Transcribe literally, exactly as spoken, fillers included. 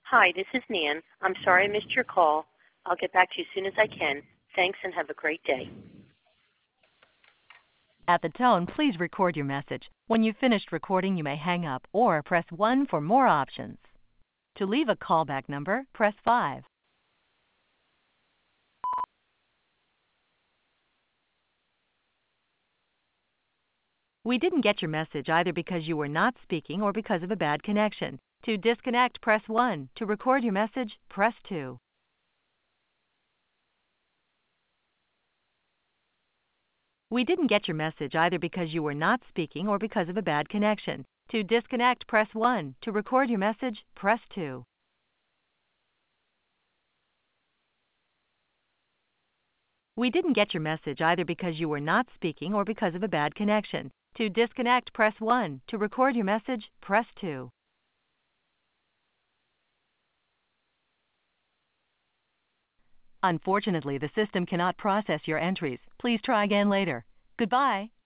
Hi, this is Nan. I'm sorry I missed your call. I'll get back to you as soon as I can. Thanks and have a great day. At the tone, please record your message. When you've finished recording, you may hang up or press one for more options. To leave a callback number, press five. We didn't get your message either because you were not speaking or because of a bad connection. To disconnect, press one. To record your message, press two. We didn't get your message either because you were not speaking or because of a bad connection. To disconnect, press one. To record your message, press two. We didn't get your message either because you were not speaking or because of a bad connection. To disconnect, press one. To record your message, press two. Unfortunately, the system cannot process your entries. Please try again later. Goodbye.